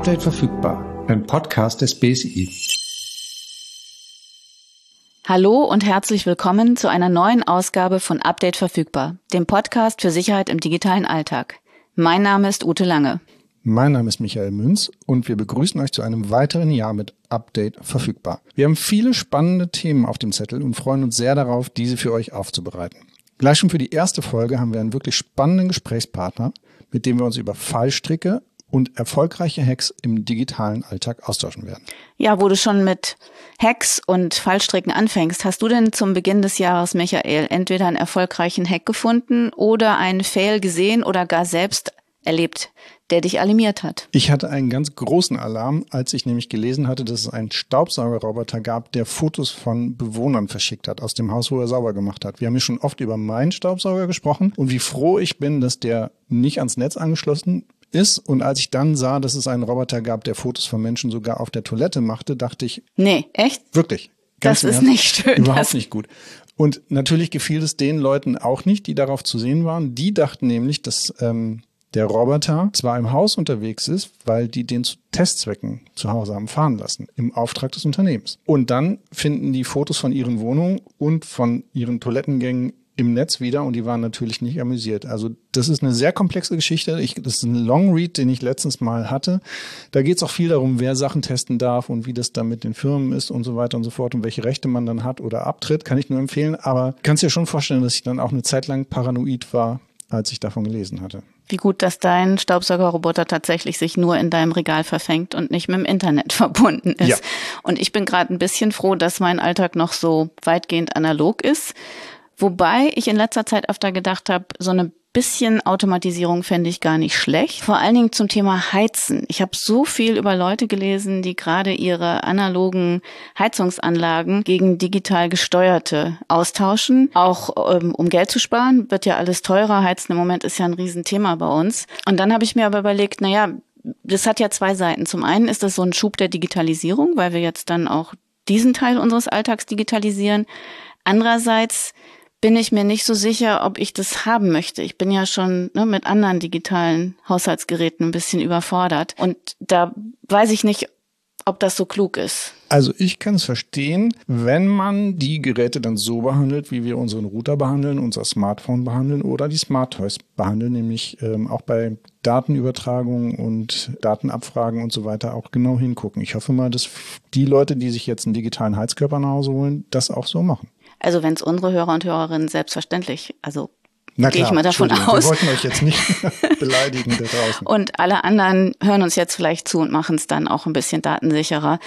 Update verfügbar, ein Podcast des BSI. Hallo und herzlich willkommen zu einer neuen Ausgabe von Update verfügbar, dem Podcast für Sicherheit im digitalen Alltag. Mein Name ist Ute Lange. Mein Name ist Michael Münz und wir begrüßen euch zu einem weiteren Jahr mit Update verfügbar. Wir haben viele spannende Themen auf dem Zettel und freuen uns sehr darauf, diese für euch aufzubereiten. Gleich schon für die erste Folge haben wir einen wirklich spannenden Gesprächspartner, mit dem wir uns über Fallstricke und erfolgreiche Hacks im digitalen Alltag austauschen werden. Ja, wo du schon mit Hacks und Fallstricken anfängst, hast du denn zum Beginn des Jahres, Michael, entweder einen erfolgreichen Hack gefunden oder einen Fail gesehen oder gar selbst erlebt, der dich alarmiert hat? Ich hatte einen ganz großen Alarm, als ich nämlich gelesen hatte, dass es einen Staubsaugerroboter gab, der Fotos von Bewohnern verschickt hat aus dem Haus, wo er sauber gemacht hat. Wir haben ja schon oft über meinen Staubsauger gesprochen und wie froh ich bin, dass der nicht ans Netz angeschlossen ist. Und als ich dann sah, dass es einen Roboter gab, der Fotos von Menschen sogar auf der Toilette machte, dachte ich, nee, echt? Wirklich. Das ist nicht schön. Überhaupt nicht gut. Und natürlich gefiel es den Leuten auch nicht, die darauf zu sehen waren. Die dachten nämlich, dass der Roboter zwar im Haus unterwegs ist, weil die den zu Testzwecken zu Hause haben fahren lassen, im Auftrag des Unternehmens. Und dann finden die Fotos von ihren Wohnungen und von ihren Toilettengängen im Netz wieder und die waren natürlich nicht amüsiert. Also das ist eine sehr komplexe Geschichte. Das ist ein Long Read, den ich letztens mal hatte. Da geht es auch viel darum, wer Sachen testen darf und wie das dann mit den Firmen ist und so weiter und so fort und welche Rechte man dann hat oder abtritt. Kann ich nur empfehlen. Aber kannst dir schon vorstellen, dass ich dann auch eine Zeit lang paranoid war, als ich davon gelesen hatte. Wie gut, dass dein Staubsaugerroboter tatsächlich sich nur in deinem Regal verfängt und nicht mit dem Internet verbunden ist. Ja. Und ich bin gerade ein bisschen froh, dass mein Alltag noch so weitgehend analog ist. Wobei ich in letzter Zeit öfter gedacht habe, so eine bisschen Automatisierung fände ich gar nicht schlecht. Vor allen Dingen zum Thema Heizen. Ich habe so viel über Leute gelesen, die gerade ihre analogen Heizungsanlagen gegen digital gesteuerte austauschen. Auch um Geld zu sparen, wird ja alles teurer. Heizen im Moment ist ja ein Riesenthema bei uns. Und dann habe ich mir aber überlegt, das hat ja zwei Seiten. Zum einen ist das so ein Schub der Digitalisierung, weil wir jetzt dann auch diesen Teil unseres Alltags digitalisieren. Andererseits bin ich mir nicht so sicher, ob ich das haben möchte. Ich bin ja schon mit anderen digitalen Haushaltsgeräten ein bisschen überfordert. Und da weiß ich nicht, ob das so klug ist. Also ich kann es verstehen, wenn man die Geräte dann so behandelt, wie wir unseren Router behandeln, unser Smartphone behandeln oder die Smart Toys behandeln, nämlich auch bei Datenübertragung und Datenabfragen und so weiter auch genau hingucken. Ich hoffe mal, dass die Leute, die sich jetzt einen digitalen Heizkörper nach Hause holen, das auch so machen. Also wenn es unsere Hörer und Hörerinnen selbstverständlich, gehe ich mal davon aus. Wir wollten euch jetzt nicht beleidigen da draußen. Und alle anderen hören uns jetzt vielleicht zu und machen es dann auch ein bisschen datensicherer.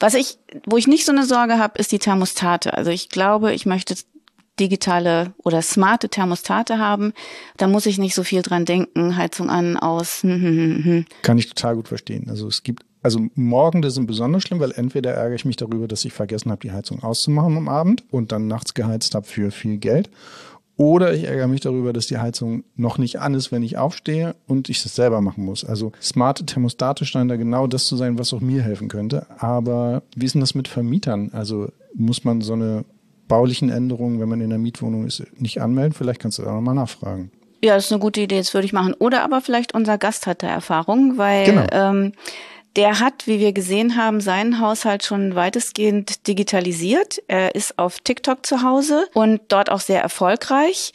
Wo ich nicht so eine Sorge habe, ist die Thermostate. Also ich glaube, ich möchte digitale oder smarte Thermostate haben. Da muss ich nicht so viel dran denken. Heizung an, aus. Kann ich total gut verstehen. Also Morgende sind besonders schlimm, weil entweder ärgere ich mich darüber, dass ich vergessen habe, die Heizung auszumachen am Abend und dann nachts geheizt habe für viel Geld. Oder ich ärgere mich darüber, dass die Heizung noch nicht an ist, wenn ich aufstehe und ich das selber machen muss. Also smarte Thermostate scheinen da genau das zu sein, was auch mir helfen könnte. Aber wie ist denn das mit Vermietern? Also muss man so eine baulichen Änderungen, wenn man in der Mietwohnung ist, nicht anmelden? Vielleicht kannst du da nochmal nachfragen. Ja, das ist eine gute Idee, das würde ich machen. Oder aber vielleicht unser Gast hat da Erfahrung, weil genau. Der hat, wie wir gesehen haben, seinen Haushalt schon weitestgehend digitalisiert. Er ist auf TikTok zu Hause und dort auch sehr erfolgreich.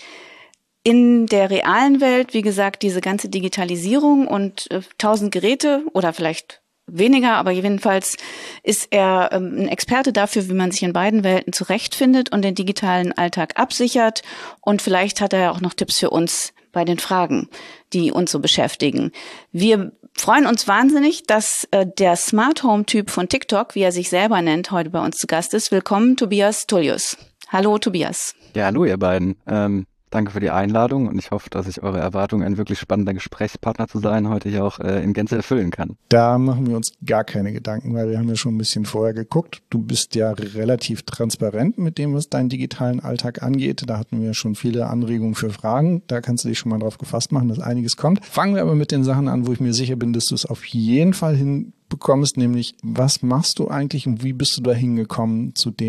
In der realen Welt, wie gesagt, diese ganze Digitalisierung und 1000 Geräte oder vielleicht weniger, aber jedenfalls ist er ein Experte dafür, wie man sich in beiden Welten zurechtfindet und den digitalen Alltag absichert. Und vielleicht hat er ja auch noch Tipps für uns bei den Fragen, die uns so beschäftigen. Wir freuen uns wahnsinnig, dass der Smart Home Typ von TikTok, wie er sich selber nennt, heute bei uns zu Gast ist. Willkommen, Tobias Tullius. Hallo, Tobias. Ja, hallo, ihr beiden. Danke für die Einladung und ich hoffe, dass ich eure Erwartung, ein wirklich spannender Gesprächspartner zu sein, heute hier auch in Gänze erfüllen kann. Da machen wir uns gar keine Gedanken, weil wir haben ja schon ein bisschen vorher geguckt. Du bist ja relativ transparent mit dem, was deinen digitalen Alltag angeht. Da hatten wir schon viele Anregungen für Fragen. Da kannst du dich schon mal drauf gefasst machen, dass einiges kommt. Fangen wir aber mit den Sachen an, wo ich mir sicher bin, dass du es auf jeden Fall hinbekommst, nämlich was machst du eigentlich und wie bist du da hingekommen zu dem,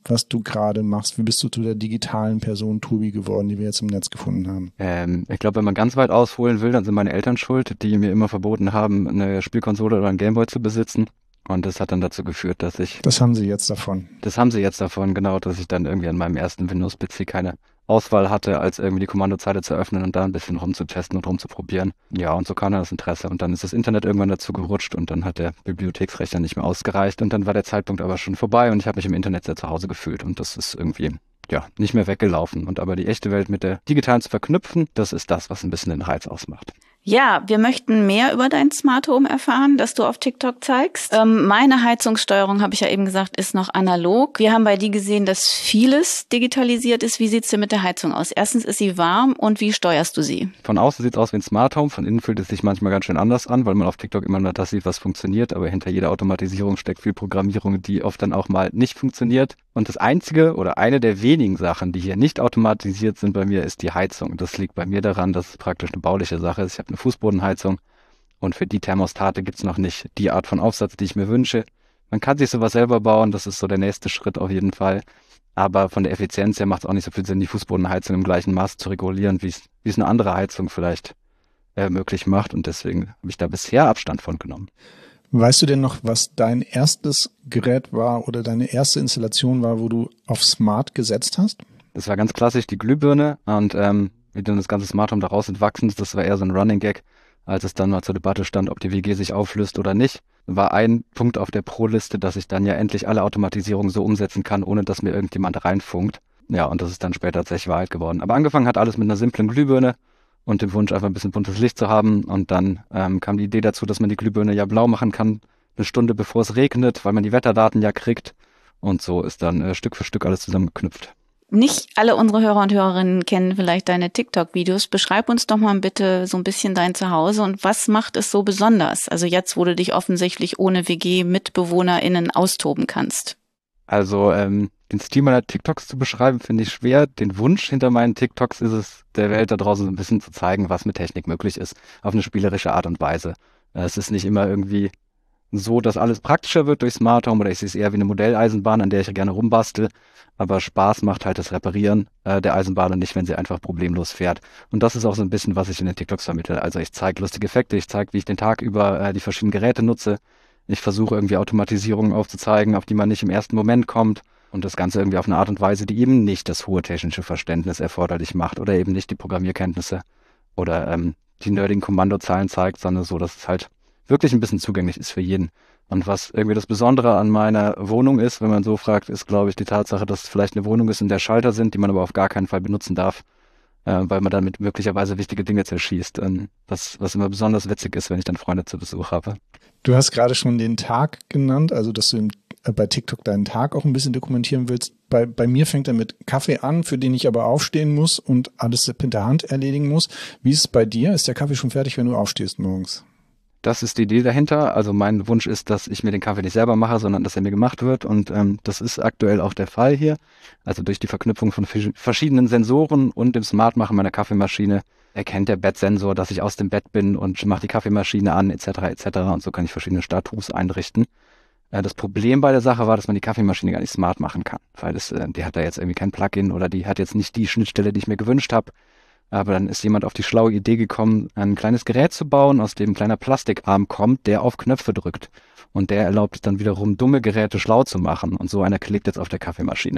was du gerade machst? Wie bist du zu der digitalen Person Tobi geworden, die wir jetzt im Netz gefunden haben? Ich glaube, wenn man ganz weit ausholen will, dann sind meine Eltern schuld, die mir immer verboten haben, eine Spielkonsole oder einen Gameboy zu besitzen. Und das hat dann dazu geführt, dass ich... Das haben sie jetzt davon. Das haben sie jetzt davon, genau, dass ich dann irgendwie an meinem ersten Windows-PC keine Auswahl hatte, als irgendwie die Kommandozeile zu öffnen und da ein bisschen rumzutesten und rumzuprobieren. Ja, und so kam dann das Interesse. Und dann ist das Internet irgendwann dazu gerutscht und dann hat der Bibliotheksrechner nicht mehr ausgereicht. Und dann war der Zeitpunkt aber schon vorbei und ich habe mich im Internet sehr zu Hause gefühlt. Und das ist irgendwie, ja, nicht mehr weggelaufen. Und aber die echte Welt mit der digitalen zu verknüpfen, das ist das, was ein bisschen den Reiz ausmacht. Ja, wir möchten mehr über dein Smart Home erfahren, das du auf TikTok zeigst. Meine Heizungssteuerung, habe ich ja eben gesagt, ist noch analog. Wir haben bei dir gesehen, dass vieles digitalisiert ist. Wie sieht's denn mit der Heizung aus? Erstens, ist sie warm und wie steuerst du sie? Von außen sieht's aus wie ein Smart Home, von innen fühlt es sich manchmal ganz schön anders an, weil man auf TikTok immer nur das sieht, was funktioniert, aber hinter jeder Automatisierung steckt viel Programmierung, die oft dann auch mal nicht funktioniert. Und das einzige oder eine der wenigen Sachen, die hier nicht automatisiert sind bei mir, ist die Heizung. Das liegt bei mir daran, dass es praktisch eine bauliche Sache ist. Ich habe eine Fußbodenheizung und für die Thermostate gibt's noch nicht die Art von Aufsatz, die ich mir wünsche. Man kann sich sowas selber bauen, das ist so der nächste Schritt auf jeden Fall. Aber von der Effizienz her macht es auch nicht so viel Sinn, die Fußbodenheizung im gleichen Maß zu regulieren, wie es eine andere Heizung vielleicht möglich macht. Und deswegen habe ich da bisher Abstand von genommen. Weißt du denn noch, was dein erstes Gerät war oder deine erste Installation war, wo du auf Smart gesetzt hast? Das war ganz klassisch die Glühbirne und wie dann das ganze Smart Home daraus entwachsen ist, das war eher so ein Running Gag, als es dann mal zur Debatte stand, ob die WG sich auflöst oder nicht. War ein Punkt auf der Pro-Liste, dass ich dann ja endlich alle Automatisierung so umsetzen kann, ohne dass mir irgendjemand reinfunkt. Ja, und das ist dann später tatsächlich Wahrheit geworden. Aber angefangen hat alles mit einer simplen Glühbirne und dem Wunsch, einfach ein bisschen buntes Licht zu haben. Und dann kam die Idee dazu, dass man die Glühbirne ja blau machen kann, eine Stunde bevor es regnet, weil man die Wetterdaten ja kriegt. Und so ist dann Stück für Stück alles zusammengeknüpft. Nicht alle unsere Hörer und Hörerinnen kennen vielleicht deine TikTok-Videos. Beschreib uns doch mal bitte so ein bisschen dein Zuhause und was macht es so besonders? Also jetzt, wo du dich offensichtlich ohne WG-MitbewohnerInnen austoben kannst. Also den Stil meiner TikToks zu beschreiben, finde ich schwer. Den Wunsch hinter meinen TikToks ist es, der Welt da draußen so ein bisschen zu zeigen, was mit Technik möglich ist, auf eine spielerische Art und Weise. Es ist nicht immer irgendwie so, dass alles praktischer wird durch Smart Home oder ich sehe es eher wie eine Modelleisenbahn, an der ich gerne rumbastel. Aber Spaß macht halt das Reparieren der Eisenbahn und nicht, wenn sie einfach problemlos fährt. Und das ist auch so ein bisschen, was ich in den TikToks vermittle. Also ich zeige lustige Effekte, ich zeige, wie ich den Tag über die verschiedenen Geräte nutze. Ich versuche irgendwie Automatisierungen aufzuzeigen, auf die man nicht im ersten Moment kommt. Und das Ganze irgendwie auf eine Art und Weise, die eben nicht das hohe technische Verständnis erforderlich macht oder eben nicht die Programmierkenntnisse oder die nerdigen Kommandozeilen zeigt, sondern so, dass es halt wirklich ein bisschen zugänglich ist für jeden. Und was irgendwie das Besondere an meiner Wohnung ist, wenn man so fragt, ist, glaube ich, die Tatsache, dass es vielleicht eine Wohnung ist, in der Schalter sind, die man aber auf gar keinen Fall benutzen darf, weil man damit möglicherweise wichtige Dinge zerschießt. Was immer besonders witzig ist, wenn ich dann Freunde zu Besuch habe. Du hast gerade schon den Tag genannt, also dass du bei TikTok deinen Tag auch ein bisschen dokumentieren willst. Bei mir fängt er mit Kaffee an, für den ich aber aufstehen muss und alles per Hand erledigen muss. Wie ist es bei dir? Ist der Kaffee schon fertig, wenn du aufstehst morgens? Das ist die Idee dahinter. Also mein Wunsch ist, dass ich mir den Kaffee nicht selber mache, sondern dass er mir gemacht wird. Und das ist aktuell auch der Fall hier. Also durch die Verknüpfung von verschiedenen Sensoren und dem Smartmachen meiner Kaffeemaschine erkennt der Bettsensor, dass ich aus dem Bett bin und macht die Kaffeemaschine an etc. etc. Und so kann ich verschiedene Status einrichten. Das Problem bei der Sache war, dass man die Kaffeemaschine gar nicht smart machen kann, weil die hat da jetzt irgendwie kein Plugin oder die hat jetzt nicht die Schnittstelle, die ich mir gewünscht habe. Aber dann ist jemand auf die schlaue Idee gekommen, ein kleines Gerät zu bauen, aus dem ein kleiner Plastikarm kommt, der auf Knöpfe drückt. Und der erlaubt es dann wiederum, dumme Geräte schlau zu machen. Und so einer klebt jetzt auf der Kaffeemaschine.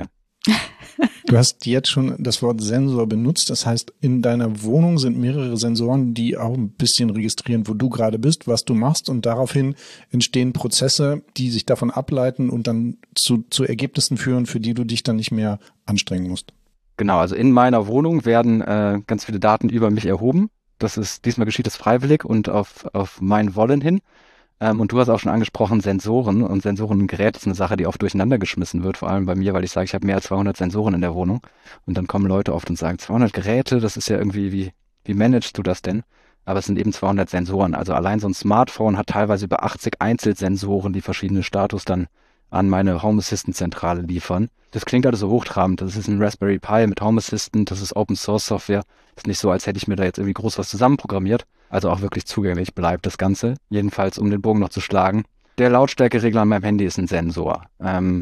Du hast jetzt schon das Wort Sensor benutzt. Das heißt, in deiner Wohnung sind mehrere Sensoren, die auch ein bisschen registrieren, wo du gerade bist, was du machst. Und daraufhin entstehen Prozesse, die sich davon ableiten und dann zu Ergebnissen führen, für die du dich dann nicht mehr anstrengen musst. Genau, also in meiner Wohnung werden ganz viele Daten über mich erhoben. Diesmal geschieht das freiwillig und auf mein Wollen hin. Und du hast auch schon angesprochen, Sensoren. Und Sensoren im Gerät ist eine Sache, die oft durcheinander geschmissen wird, vor allem bei mir, weil ich sage, ich habe mehr als 200 Sensoren in der Wohnung. Und dann kommen Leute oft und sagen, 200 Geräte, das ist ja irgendwie, wie managst du das denn? Aber es sind eben 200 Sensoren. Also allein so ein Smartphone hat teilweise über 80 Einzelsensoren, die verschiedene Status dann an meine Home Assistant Zentrale liefern. Das klingt alles so hochtrabend. Das ist ein Raspberry Pi mit Home Assistant, das ist Open Source Software. Ist nicht so, als hätte ich mir da jetzt irgendwie groß was zusammenprogrammiert. Also auch wirklich zugänglich bleibt das Ganze. Jedenfalls, um den Bogen noch zu schlagen. Der Lautstärkeregler an meinem Handy ist ein Sensor.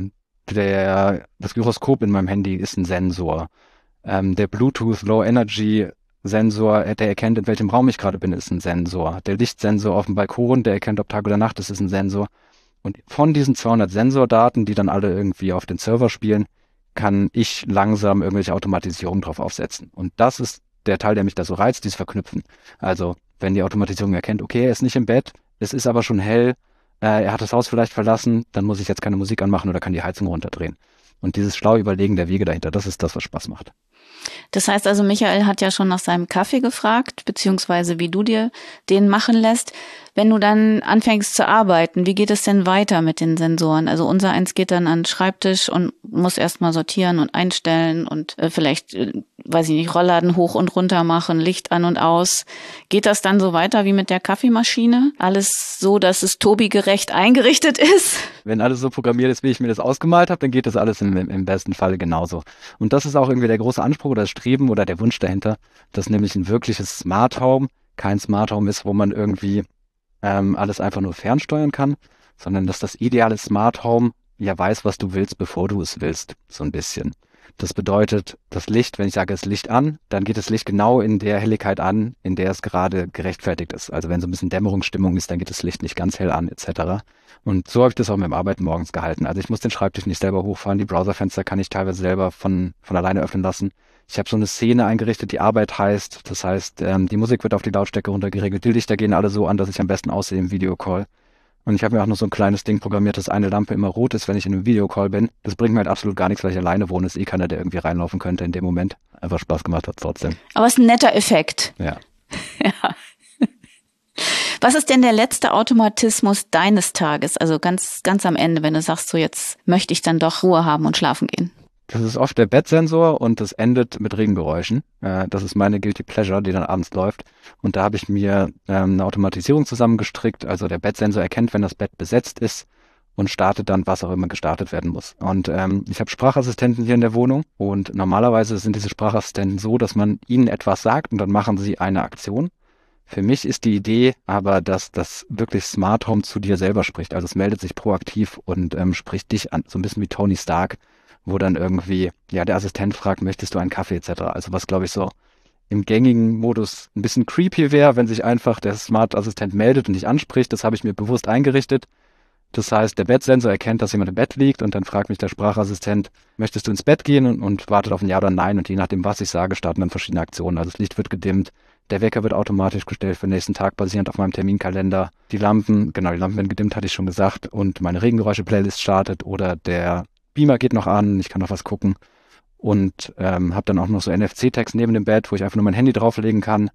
Das Gyroskop in meinem Handy ist ein Sensor. Der Bluetooth Low Energy Sensor, der erkennt, in welchem Raum ich gerade bin, ist ein Sensor. Der Lichtsensor auf dem Balkon, der erkennt, ob Tag oder Nacht ist, ist ein Sensor. Und von diesen 200 Sensordaten, die dann alle irgendwie auf den Server spielen, kann ich langsam irgendwelche Automatisierungen drauf aufsetzen. Und das ist der Teil, der mich da so reizt, dieses Verknüpfen. Also, wenn die Automatisierung erkennt, okay, er ist nicht im Bett, es ist aber schon hell, er hat das Haus vielleicht verlassen, dann muss ich jetzt keine Musik anmachen oder kann die Heizung runterdrehen. Und dieses schlaue Überlegen der Wege dahinter, das ist das, was Spaß macht. Das heißt also, Michael hat ja schon nach seinem Kaffee gefragt, beziehungsweise wie du dir den machen lässt. Wenn du dann anfängst zu arbeiten, wie geht es denn weiter mit den Sensoren? Also unser eins geht dann an den Schreibtisch und muss erstmal sortieren und einstellen und vielleicht, weiß ich nicht, Rollladen hoch und runter machen, Licht an und aus. Geht das dann so weiter wie mit der Kaffeemaschine? Alles so, dass es Tobi-gerecht eingerichtet ist? Wenn alles so programmiert ist, wie ich mir das ausgemalt habe, dann geht das alles im besten Fall genauso. Und das ist auch irgendwie der große Anspruch oder das Streben oder der Wunsch dahinter, dass nämlich ein wirkliches Smart Home kein Smart Home ist, wo man irgendwie alles einfach nur fernsteuern kann, sondern dass das ideale Smart Home ja weiß, was du willst, bevor du es willst, so ein bisschen. Das bedeutet, das Licht, wenn ich sage, es Licht an, dann geht das Licht genau in der Helligkeit an, in der es gerade gerechtfertigt ist. Also wenn so ein bisschen Dämmerungsstimmung ist, dann geht das Licht nicht ganz hell an, etc. Und so habe ich das auch mit dem Arbeiten morgens gehalten. Also ich muss den Schreibtisch nicht selber hochfahren, die Browserfenster kann ich teilweise selber von alleine öffnen lassen. Ich habe so eine Szene eingerichtet, die Arbeit heißt. Das heißt, die Musik wird auf die Lautstärke runtergeregelt. Die Lichter gehen alle so an, dass ich am besten aussehe im Videocall. Und ich habe mir auch noch so ein kleines Ding programmiert, dass eine Lampe immer rot ist, wenn ich in einem Videocall bin. Das bringt mir halt absolut gar nichts, weil ich alleine wohne. Es ist keiner, der irgendwie reinlaufen könnte in dem Moment. Einfach Spaß gemacht hat trotzdem. Aber es ist ein netter Effekt. Ja. Ja. Was ist denn der letzte Automatismus deines Tages? Also ganz am Ende, wenn du sagst, so jetzt möchte ich dann doch Ruhe haben und schlafen gehen. Das ist oft der Bettsensor und das endet mit Regengeräuschen. Das ist meine Guilty Pleasure, die dann abends läuft. Und da habe ich mir eine Automatisierung zusammengestrickt. Also der Bettsensor erkennt, wenn das Bett besetzt ist und startet dann, was auch immer gestartet werden muss. Und ich habe Sprachassistenten hier in der Wohnung und normalerweise sind diese Sprachassistenten so, dass man ihnen etwas sagt und dann machen sie eine Aktion. Für mich ist die Idee aber, dass das wirklich Smart Home zu dir selber spricht. Also es meldet sich proaktiv und spricht dich an, so ein bisschen wie Tony Stark, wo dann irgendwie, ja, der Assistent fragt, möchtest du einen Kaffee etc. Also was, glaube ich, so im gängigen Modus ein bisschen creepy wäre, wenn sich einfach der Smart-Assistent meldet und dich anspricht. Das habe ich mir bewusst eingerichtet. Das heißt, der Bettsensor erkennt, dass jemand im Bett liegt und dann fragt mich der Sprachassistent, möchtest du ins Bett gehen und wartet auf ein Ja oder Nein und je nachdem, was ich sage, starten dann verschiedene Aktionen. Also das Licht wird gedimmt, der Wecker wird automatisch gestellt für den nächsten Tag, basierend auf meinem Terminkalender. Die Lampen werden gedimmt, hatte ich schon gesagt, und meine Regengeräusche-Playlist startet oder der Beamer geht noch an, ich kann noch was gucken und habe dann auch noch so NFC-Tags neben dem Bett, wo ich einfach nur mein Handy drauflegen kann,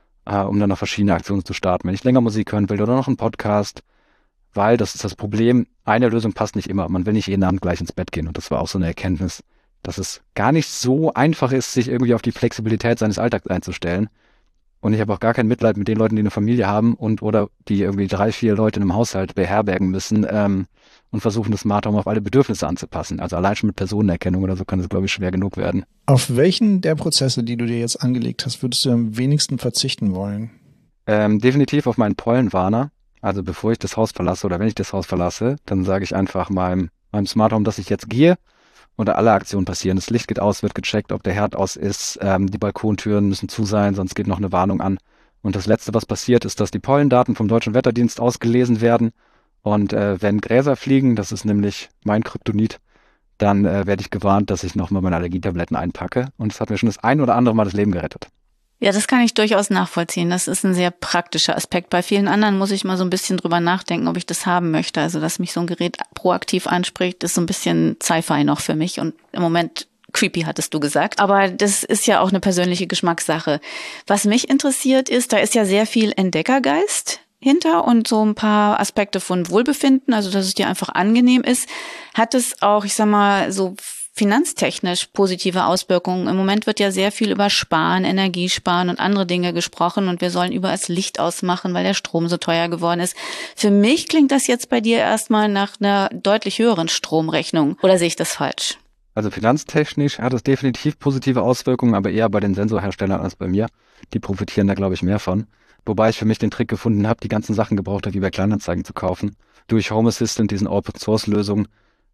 um dann noch verschiedene Aktionen zu starten, wenn ich länger Musik hören will oder noch einen Podcast, weil das ist das Problem, eine Lösung passt nicht immer, man will nicht jeden Abend gleich ins Bett gehen und das war auch so eine Erkenntnis, dass es gar nicht so einfach ist, sich irgendwie auf die Flexibilität seines Alltags einzustellen. Und ich habe auch gar kein Mitleid mit den Leuten, die eine Familie haben oder die irgendwie 3, 4 Leute in einem Haushalt beherbergen müssen und versuchen, das Smart Home auf alle Bedürfnisse anzupassen. Also allein schon mit Personenerkennung oder so kann es, glaube ich, schwer genug werden. Auf welchen der Prozesse, die du dir jetzt angelegt hast, würdest du am wenigsten verzichten wollen? Definitiv auf meinen Pollenwarner. Also bevor ich das Haus verlasse oder wenn ich das Haus verlasse, dann sage ich einfach meinem Smart Home, dass ich jetzt gehe. Oder alle Aktionen passieren. Das Licht geht aus, wird gecheckt, ob der Herd aus ist, die Balkontüren müssen zu sein, sonst geht noch eine Warnung an. Und das Letzte, was passiert, ist, dass die Pollendaten vom Deutschen Wetterdienst ausgelesen werden. Und wenn Gräser fliegen, das ist nämlich mein Kryptonit, dann werde ich gewarnt, dass ich nochmal meine Allergietabletten einpacke. Und das hat mir schon das ein oder andere Mal das Leben gerettet. Ja, das kann ich durchaus nachvollziehen. Das ist ein sehr praktischer Aspekt. Bei vielen anderen muss ich mal so ein bisschen drüber nachdenken, ob ich das haben möchte. Also, dass mich so ein Gerät proaktiv anspricht, ist so ein bisschen Sci-Fi noch für mich. Und im Moment creepy, hattest du gesagt. Aber das ist ja auch eine persönliche Geschmackssache. Was mich interessiert ist, da ist ja sehr viel Entdeckergeist hinter und so ein paar Aspekte von Wohlbefinden, also dass es dir einfach angenehm ist. Hat es auch, ich sag mal, so finanztechnisch positive Auswirkungen? Im Moment wird ja sehr viel über Sparen, Energiesparen und andere Dinge gesprochen und wir sollen überall das Licht ausmachen, weil der Strom so teuer geworden ist. Für mich klingt das jetzt bei dir erstmal nach einer deutlich höheren Stromrechnung. Oder sehe ich das falsch? Also finanztechnisch hat es definitiv positive Auswirkungen, aber eher bei den Sensorherstellern als bei mir. Die profitieren da, glaube ich, mehr von. Wobei ich für mich den Trick gefunden habe, die ganzen Sachen gebraucht habe, wie bei Kleinanzeigen zu kaufen. Durch Home Assistant, diesen Open-Source-Lösungen,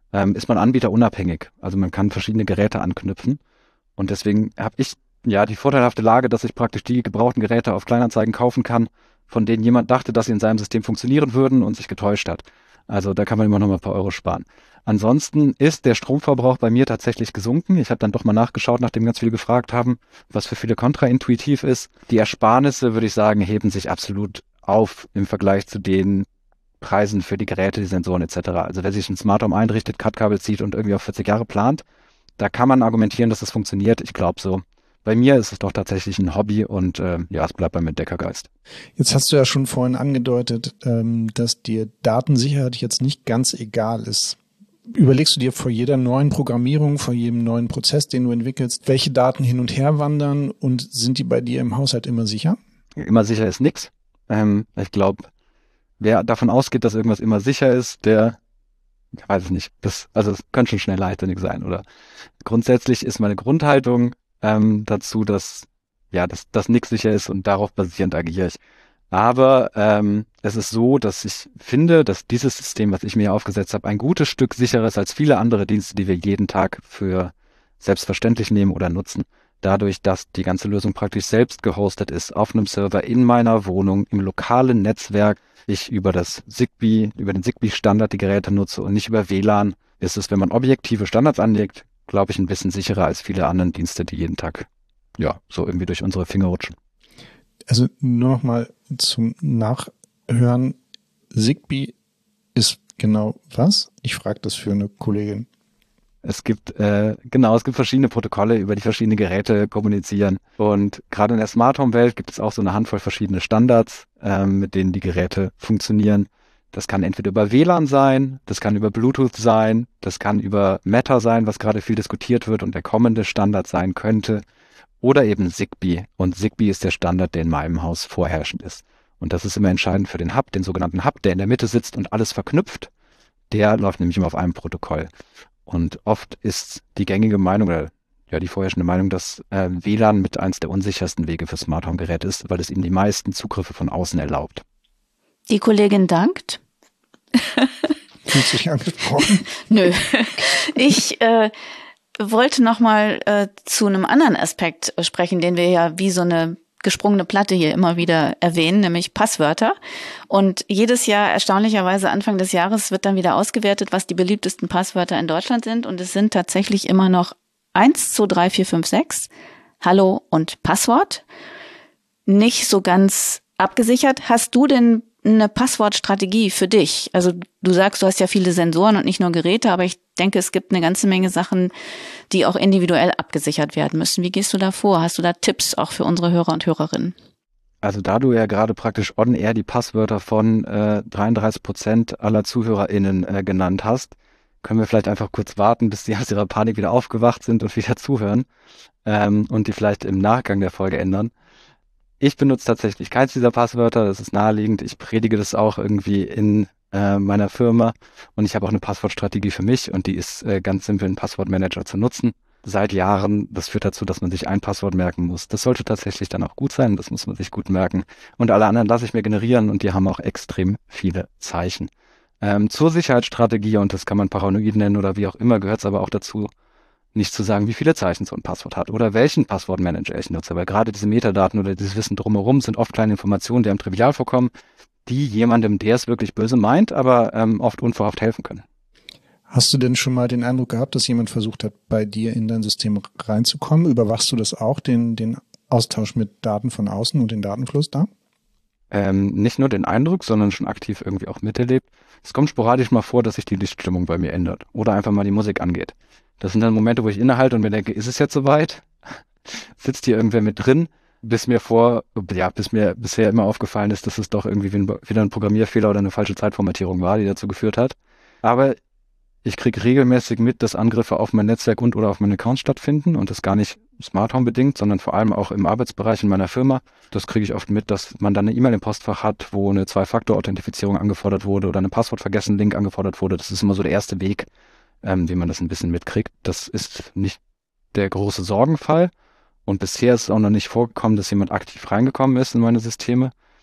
ist man anbieterunabhängig. Also man kann verschiedene Geräte anknüpfen. Und deswegen habe ich ja die vorteilhafte Lage, dass ich praktisch die gebrauchten Geräte auf Kleinanzeigen kaufen kann, von denen jemand dachte, dass sie in seinem System funktionieren würden und sich getäuscht hat. Also da kann man immer noch mal ein paar Euro sparen. Ansonsten ist der Stromverbrauch bei mir tatsächlich gesunken. Ich habe dann doch mal nachgeschaut, nachdem ganz viele gefragt haben, was für viele kontraintuitiv ist. Die Ersparnisse, würde ich sagen, heben sich absolut auf im Vergleich zu den Preisen für die Geräte, die Sensoren etc. Also wer sich ein Smart Home einrichtet, Cut-Kabel zieht und irgendwie auf 40 Jahre plant, da kann man argumentieren, dass das funktioniert. Ich glaube so. Bei mir ist es doch tatsächlich ein Hobby und es bleibt beim Entdeckergeist. Jetzt hast du ja schon vorhin angedeutet, dass dir Datensicherheit jetzt nicht ganz egal ist. Überlegst du dir vor jeder neuen Programmierung, vor jedem neuen Prozess, den du entwickelst, welche Daten hin und her wandern und sind die bei dir im Haushalt immer sicher? Immer sicher ist nix. Ich glaube, wer davon ausgeht, dass irgendwas immer sicher ist, der weiß es nicht. Es könnte schon schnell leichtsinnig sein, oder? Grundsätzlich ist meine Grundhaltung dazu, dass nichts sicher ist und darauf basierend agiere ich. Aber es ist so, dass ich finde, dass dieses System, was ich mir aufgesetzt habe, ein gutes Stück sicherer ist als viele andere Dienste, die wir jeden Tag für selbstverständlich nehmen oder nutzen. Dadurch, dass die ganze Lösung praktisch selbst gehostet ist, auf einem Server in meiner Wohnung, im lokalen Netzwerk, ich über den Zigbee-Standard die Geräte nutze und nicht über WLAN, ist es, wenn man objektive Standards anlegt, glaube ich, ein bisschen sicherer als viele andere Dienste, die jeden Tag so irgendwie durch unsere Finger rutschen. Also nur noch mal zum Nachhören. Zigbee ist genau was? Ich frage das für eine Kollegin. Es gibt verschiedene Protokolle, über die verschiedene Geräte kommunizieren. Und gerade in der Smart Home Welt gibt es auch so eine Handvoll verschiedene Standards, mit denen die Geräte funktionieren. Das kann entweder über WLAN sein, das kann über Bluetooth sein, das kann über Matter sein, was gerade viel diskutiert wird und der kommende Standard sein könnte, oder eben Zigbee. Und Zigbee ist der Standard, der in meinem Haus vorherrschend ist. Und das ist immer entscheidend für den Hub, den sogenannten Hub, der in der Mitte sitzt und alles verknüpft. Der läuft nämlich immer auf einem Protokoll. Und oft ist die gängige Meinung oder die vorherrschende Meinung, dass WLAN mit eins der unsichersten Wege für Smart Home Geräte ist, weil es ihm die meisten Zugriffe von außen erlaubt. Die Kollegin dankt. Fühlst du dich angesprochen? Nö. Ich wollte noch mal zu einem anderen Aspekt sprechen, den wir ja wie so eine gesprungene Platte hier immer wieder erwähnen, nämlich Passwörter. Und jedes Jahr, erstaunlicherweise Anfang des Jahres, wird dann wieder ausgewertet, was die beliebtesten Passwörter in Deutschland sind. Und es sind tatsächlich immer noch 1, 2, 3, 4, 5, 6, Hallo und Passwort. Nicht so ganz abgesichert. Hast du denn eine Passwortstrategie für dich? Also du sagst, du hast ja viele Sensoren und nicht nur Geräte, aber ich denke, es gibt eine ganze Menge Sachen, die auch individuell abgesichert werden müssen. Wie gehst du da vor? Hast du da Tipps auch für unsere Hörer und Hörerinnen? Also da du ja gerade praktisch on-air die Passwörter von 33% aller ZuhörerInnen genannt hast, können wir vielleicht einfach kurz warten, bis sie aus ihrer Panik wieder aufgewacht sind und wieder zuhören und die vielleicht im Nachgang der Folge ändern. Ich benutze tatsächlich keins dieser Passwörter, das ist naheliegend. Ich predige das auch irgendwie in meiner Firma und ich habe auch eine Passwortstrategie für mich und die ist ganz simpel, einen Passwortmanager zu nutzen. Seit Jahren, das führt dazu, dass man sich ein Passwort merken muss. Das sollte tatsächlich dann auch gut sein, das muss man sich gut merken. Und alle anderen lasse ich mir generieren und die haben auch extrem viele Zeichen. Zur Sicherheitsstrategie, und das kann man paranoid nennen oder wie auch immer, gehört es aber auch dazu, nicht zu sagen, wie viele Zeichen so ein Passwort hat oder welchen Passwortmanager ich nutze, weil gerade diese Metadaten oder dieses Wissen drumherum sind oft kleine Informationen, die einem trivial vorkommen, die jemandem, der es wirklich böse meint, aber oft unverhofft helfen können. Hast du denn schon mal den Eindruck gehabt, dass jemand versucht hat, bei dir in dein System reinzukommen? Überwachst du das auch, den Austausch mit Daten von außen und den Datenfluss da? Nicht nur den Eindruck, sondern schon aktiv irgendwie auch miterlebt. Es kommt sporadisch mal vor, dass sich die Lichtstimmung bei mir ändert oder einfach mal die Musik angeht. Das sind dann Momente, wo ich innehalte und mir denke, ist es jetzt soweit? Sitzt hier irgendwer mit drin? Bis mir bisher immer aufgefallen ist, dass es doch irgendwie wieder ein Programmierfehler oder eine falsche Zeitformatierung war, die dazu geführt hat. Aber ich kriege regelmäßig mit, dass Angriffe auf mein Netzwerk und oder auf meinen Account stattfinden und das gar nicht Smart Home bedingt, sondern vor allem auch im Arbeitsbereich in meiner Firma. Das kriege ich oft mit, dass man dann eine E-Mail im Postfach hat, wo eine Zwei-Faktor-Authentifizierung angefordert wurde oder eine Passwort-Vergessen-Link angefordert wurde. Das ist immer so der erste Weg, wie man das ein bisschen mitkriegt. Das ist nicht der große Sorgenfall und bisher ist es auch noch nicht vorgekommen, dass jemand aktiv reingekommen ist in meine Systeme. Ich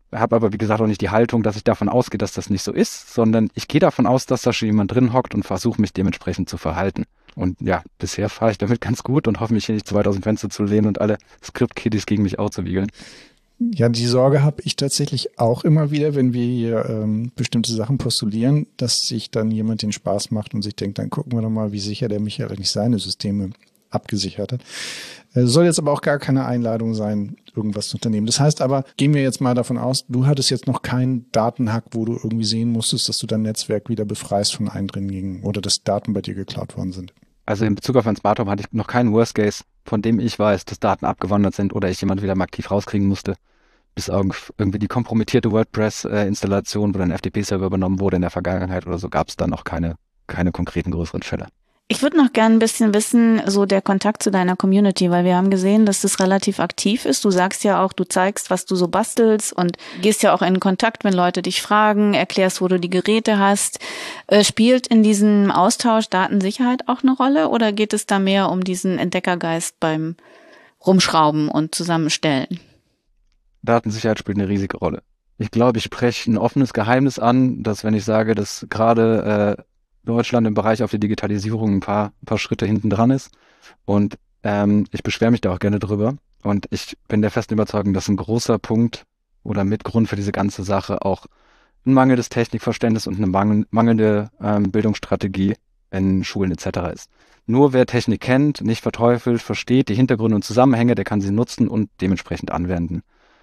habe aber, wie gesagt, auch nicht die Haltung, dass ich davon ausgehe, dass das nicht so ist, sondern ich gehe davon aus, dass da schon jemand drin hockt und versuche, mich dementsprechend zu verhalten. Und ja, bisher fahre ich damit ganz gut und hoffe, mich hier nicht zu weit aus dem Fenster zu lehnen und alle Script-Kiddies gegen mich auszuwiegeln. Ja, die Sorge habe ich tatsächlich auch immer wieder, wenn wir hier bestimmte Sachen postulieren, dass sich dann jemand den Spaß macht und sich denkt, dann gucken wir doch mal, wie sicher der Michael eigentlich seine Systeme abgesichert hat. Soll jetzt aber auch gar keine Einladung sein, irgendwas zu unternehmen. Das heißt aber, gehen wir jetzt mal davon aus, du hattest jetzt noch keinen Datenhack, wo du irgendwie sehen musstest, dass du dein Netzwerk wieder befreist von Eindringlingen oder dass Daten bei dir geklaut worden sind. Also in Bezug auf mein Smart Home hatte ich noch keinen Worst Case, von dem ich weiß, dass Daten abgewandert sind oder ich jemand wieder mal aktiv rauskriegen musste. Bis irgendwie die kompromittierte WordPress-Installation, wo ein FTP-Server übernommen wurde in der Vergangenheit oder so, gab es dann auch keine konkreten größeren Fälle. Ich würde noch gerne ein bisschen wissen, so der Kontakt zu deiner Community, weil wir haben gesehen, dass das relativ aktiv ist. Du sagst ja auch, du zeigst, was du so bastelst und gehst ja auch in Kontakt, wenn Leute dich fragen, erklärst, wo du die Geräte hast. Spielt in diesem Austausch Datensicherheit auch eine Rolle oder geht es da mehr um diesen Entdeckergeist beim Rumschrauben und Zusammenstellen? Datensicherheit spielt eine riesige Rolle. Ich glaube, ich spreche ein offenes Geheimnis an, dass wenn ich sage, dass gerade Deutschland im Bereich auf die Digitalisierung ein paar Schritte hinten dran ist und ich beschwere mich da auch gerne drüber und ich bin der festen Überzeugung, dass ein großer Punkt oder Mitgrund für diese ganze Sache auch ein mangelndes Technikverständnis und eine mangelnde Bildungsstrategie in Schulen etc. ist. Nur wer Technik kennt, nicht verteufelt, versteht die Hintergründe und Zusammenhänge, der kann sie nutzen und dementsprechend anwenden.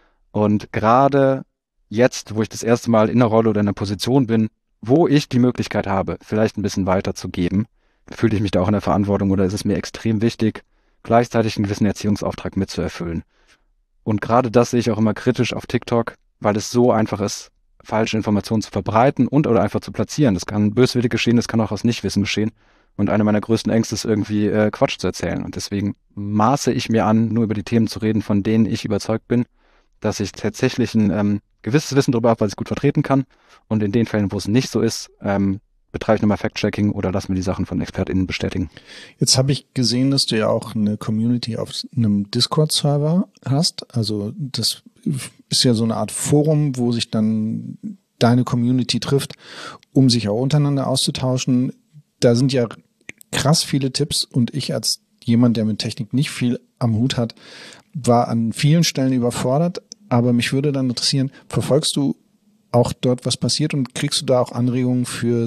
Und gerade jetzt, wo ich das erste Mal in einer Rolle oder in einer Position bin, wo ich die Möglichkeit habe, vielleicht ein bisschen weiterzugeben, fühle ich mich da auch in der Verantwortung oder ist es mir extrem wichtig, gleichzeitig einen gewissen Erziehungsauftrag mitzuerfüllen. Und gerade das sehe ich auch immer kritisch auf TikTok, weil es so einfach ist, falsche Informationen zu verbreiten und oder einfach zu platzieren. Das kann böswillig geschehen, das kann auch aus Nichtwissen geschehen. Und eine meiner größten Ängste ist irgendwie Quatsch zu erzählen. Und deswegen maße ich mir an, nur über die Themen zu reden, von denen ich überzeugt bin, dass ich tatsächlich ein gewisses Wissen darüber habe, was ich gut vertreten kann. Und in den Fällen, wo es nicht so ist, betreibe ich nochmal Fact-Checking oder lass mir die Sachen von ExpertInnen bestätigen. Jetzt habe ich gesehen, dass du ja auch eine Community auf einem Discord-Server hast. Also das ist ja so eine Art Forum, wo sich dann deine Community trifft, um sich auch untereinander auszutauschen. Da sind ja krass viele Tipps und ich als jemand, der mit Technik nicht viel am Hut hat, war an vielen Stellen überfordert. Aber mich würde dann interessieren, verfolgst du auch dort, was passiert und kriegst du da auch Anregungen für,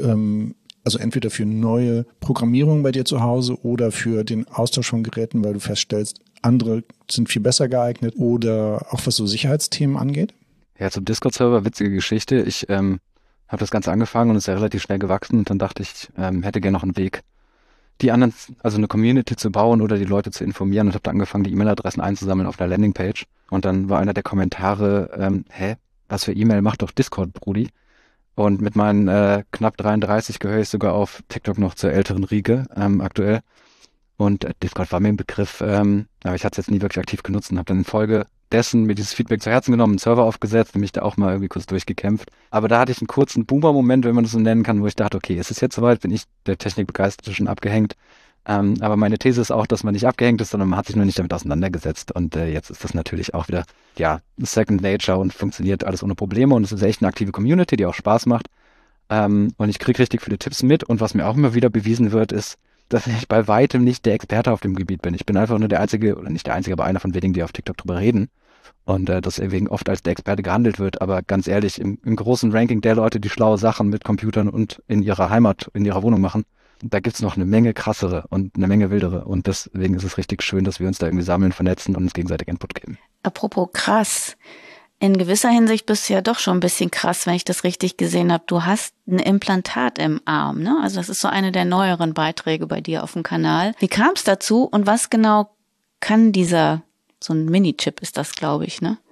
also entweder für neue Programmierung bei dir zu Hause oder für den Austausch von Geräten, weil du feststellst, andere sind viel besser geeignet oder auch was so Sicherheitsthemen angeht? Ja, zum Discord-Server, witzige Geschichte. Ich habe das Ganze angefangen und ist ja relativ schnell gewachsen und dann dachte ich, hätte gerne noch einen Weg, die anderen, also eine Community zu bauen oder die Leute zu informieren und habe da angefangen, die E-Mail-Adressen einzusammeln auf einer Landingpage. Und dann war einer der Kommentare, was für E-Mail, mach doch Discord, Brudi. Und mit meinen knapp 33 gehöre ich sogar auf TikTok noch zur älteren Riege aktuell. Und Discord war mir ein Begriff, aber ich hatte es jetzt nie wirklich aktiv genutzt und habe dann in Folge dessen mir dieses Feedback zu Herzen genommen, einen Server aufgesetzt und mich da auch mal irgendwie kurz durchgekämpft. Aber da hatte ich einen kurzen Boomer-Moment, wenn man das so nennen kann, wo ich dachte, okay, ist es jetzt soweit, bin ich der Technikbegeisterte schon abgehängt. Aber meine These ist auch, dass man nicht abgehängt ist, sondern man hat sich nur nicht damit auseinandergesetzt. Und jetzt ist das natürlich auch wieder, ja, Second Nature und funktioniert alles ohne Probleme. Und es ist echt eine aktive Community, die auch Spaß macht. Und ich kriege richtig viele Tipps mit. Und was mir auch immer wieder bewiesen wird, ist, dass ich bei weitem nicht der Experte auf dem Gebiet bin. Ich bin einfach nur der Einzige, oder nicht der Einzige, aber einer von wenigen, die auf TikTok drüber reden. Und dass deswegen oft als der Experte gehandelt wird. Aber ganz ehrlich, im großen Ranking der Leute, die schlaue Sachen mit Computern und in ihrer Heimat, in ihrer Wohnung machen, da gibt's noch eine Menge krassere und eine Menge wildere. Und deswegen ist es richtig schön, dass wir uns da irgendwie sammeln, vernetzen und uns gegenseitig Input geben. Apropos krass. In gewisser Hinsicht bist du ja doch schon ein bisschen krass, wenn ich das richtig gesehen habe. Du hast ein Implantat im Arm, ne? Also das ist so eine der neueren Beiträge bei dir auf dem Kanal. Wie kam es dazu und was genau kann so ein Mini-Chip ist das, glaube ich, ne?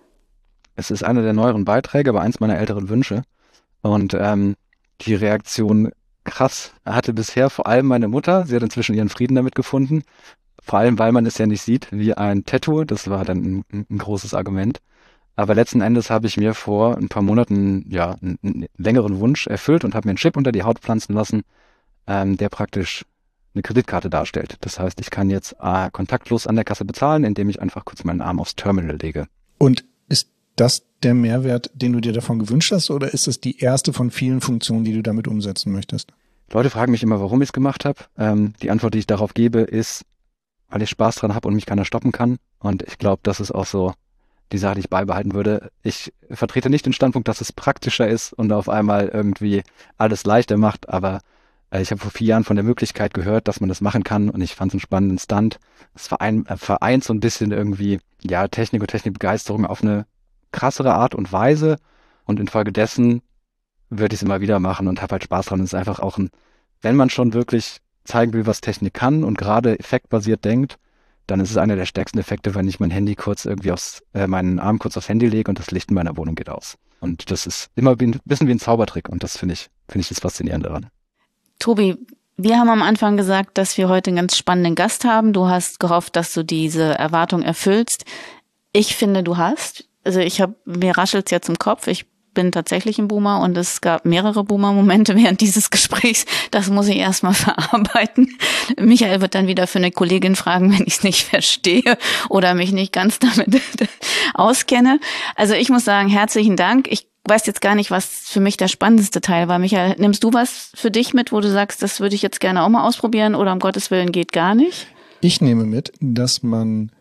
Es ist einer der neueren Beiträge, aber eins meiner älteren Wünsche. Und die Reaktion krass hatte bisher vor allem meine Mutter. Sie hat inzwischen ihren Frieden damit gefunden. Vor allem, weil man es ja nicht sieht wie ein Tattoo. Das war dann ein großes Argument. Aber letzten Endes habe ich mir vor ein paar Monaten ja einen längeren Wunsch erfüllt und habe mir einen Chip unter die Haut pflanzen lassen, der praktisch eine Kreditkarte darstellt. Das heißt, ich kann jetzt kontaktlos an der Kasse bezahlen, indem ich einfach kurz meinen Arm aufs Terminal lege. Und ist das der Mehrwert, den du dir davon gewünscht hast, oder ist es die erste von vielen Funktionen, die du damit umsetzen möchtest? Leute fragen mich immer, warum ich es gemacht habe. Die Antwort, die ich darauf gebe, ist, weil ich Spaß dran habe und mich keiner stoppen kann. Und ich glaube, das ist auch so die Sache, die ich beibehalten würde. Ich vertrete nicht den Standpunkt, dass es praktischer ist und auf einmal irgendwie alles leichter macht, aber ich habe vor 4 Jahren von der Möglichkeit gehört, dass man das machen kann, und ich fand es einen spannenden Stunt. Es vereint so ein bisschen irgendwie Technik und Technikbegeisterung auf eine krassere Art und Weise, und infolgedessen würde ich es immer wieder machen und habe halt Spaß dran. Es ist einfach auch wenn man schon wirklich zeigen will, was Technik kann und gerade effektbasiert denkt, dann ist es einer der stärksten Effekte, wenn ich mein Handy kurz irgendwie meinen Arm kurz aufs Handy lege und das Licht in meiner Wohnung geht aus. Und das ist immer ein bisschen wie ein Zaubertrick, und das finde ich das Faszinierende daran. Tobi, wir haben am Anfang gesagt, dass wir heute einen ganz spannenden Gast haben. Du hast gehofft, dass du diese Erwartung erfüllst. Ich finde, du hast. Also mir raschelt's jetzt im Kopf. Ich bin tatsächlich ein Boomer, und es gab mehrere Boomer-Momente während dieses Gesprächs. Das muss ich erstmal verarbeiten. Michael wird dann wieder für eine Kollegin fragen, wenn ich es nicht verstehe oder mich nicht ganz damit auskenne. Also ich muss sagen, herzlichen Dank. Ich weiß jetzt gar nicht, was für mich der spannendste Teil war. Michael, nimmst du was für dich mit, wo du sagst, das würde ich jetzt gerne auch mal ausprobieren, oder um Gottes Willen geht gar nicht? Ich nehme mit, dass man,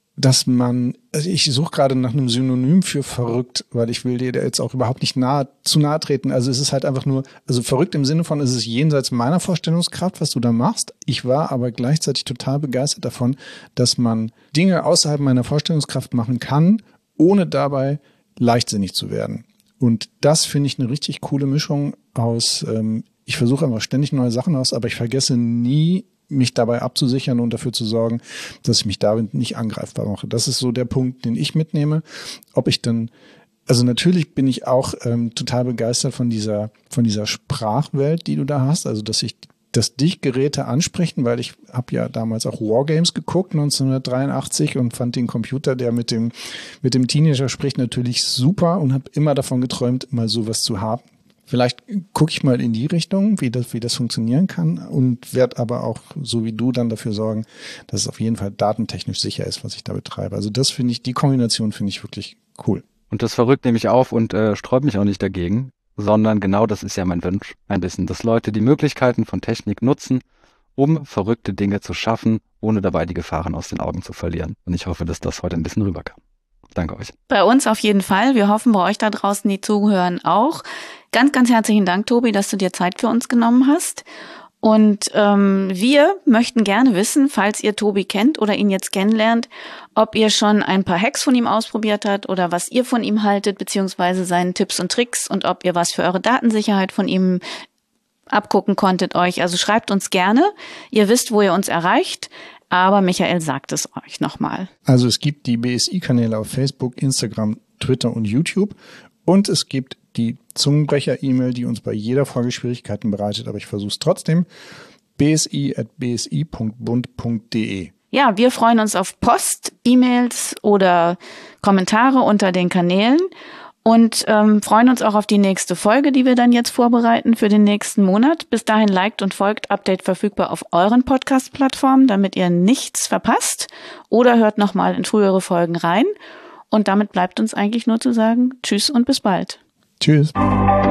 also ich suche gerade nach einem Synonym für verrückt, weil ich will dir jetzt auch überhaupt nicht zu nahe treten. Also es ist halt einfach nur, also verrückt im Sinne von, es ist jenseits meiner Vorstellungskraft, was du da machst. Ich war aber gleichzeitig total begeistert davon, dass man Dinge außerhalb meiner Vorstellungskraft machen kann, ohne dabei leichtsinnig zu werden. Und das finde ich eine richtig coole Mischung aus, ich versuche einfach ständig neue Sachen aus, aber ich vergesse nie, mich dabei abzusichern und dafür zu sorgen, dass ich mich damit nicht angreifbar mache. Das ist so der Punkt, den ich mitnehme. Also natürlich bin ich auch total begeistert von dieser Sprachwelt, die du da hast. Also dass dich Geräte ansprechen, weil ich habe ja damals auch Wargames geguckt, 1983, und fand den Computer, der mit dem Teenager spricht, natürlich super, und habe immer davon geträumt, mal sowas zu haben. Vielleicht gucke ich mal in die Richtung, wie das funktionieren kann, und werde aber auch, so wie du, dann dafür sorgen, dass es auf jeden Fall datentechnisch sicher ist, was ich da betreibe. Also die Kombination finde ich wirklich cool. Und das verrückt nehme ich auf und sträube mich auch nicht dagegen, sondern genau das ist ja mein Wunsch ein bisschen, dass Leute die Möglichkeiten von Technik nutzen, um verrückte Dinge zu schaffen, ohne dabei die Gefahren aus den Augen zu verlieren. Und ich hoffe, dass das heute ein bisschen rüberkam. Danke euch. Bei uns auf jeden Fall. Wir hoffen, bei euch da draußen, die zuhören, auch. Ganz, ganz herzlichen Dank, Tobi, dass du dir Zeit für uns genommen hast. Und wir möchten gerne wissen, falls ihr Tobi kennt oder ihn jetzt kennenlernt, ob ihr schon ein paar Hacks von ihm ausprobiert habt oder was ihr von ihm haltet, beziehungsweise seinen Tipps und Tricks, und ob ihr was für eure Datensicherheit von ihm abgucken konntet euch. Also schreibt uns gerne. Ihr wisst, wo ihr uns erreicht. Aber Michael sagt es euch nochmal. Also es gibt die BSI-Kanäle auf Facebook, Instagram, Twitter und YouTube. Und es gibt die Zungenbrecher-E-Mail, die uns bei jeder Folge Schwierigkeiten bereitet. Aber ich versuche es trotzdem. bsi@bsi.bund.de. Ja, wir freuen uns auf Post, E-Mails oder Kommentare unter den Kanälen. Und freuen uns auch auf die nächste Folge, die wir dann jetzt vorbereiten für den nächsten Monat. Bis dahin liked und folgt, Update verfügbar auf euren Podcast-Plattformen, damit ihr nichts verpasst. Oder hört nochmal in frühere Folgen rein. Und damit bleibt uns eigentlich nur zu sagen, tschüss und bis bald. Tschüss.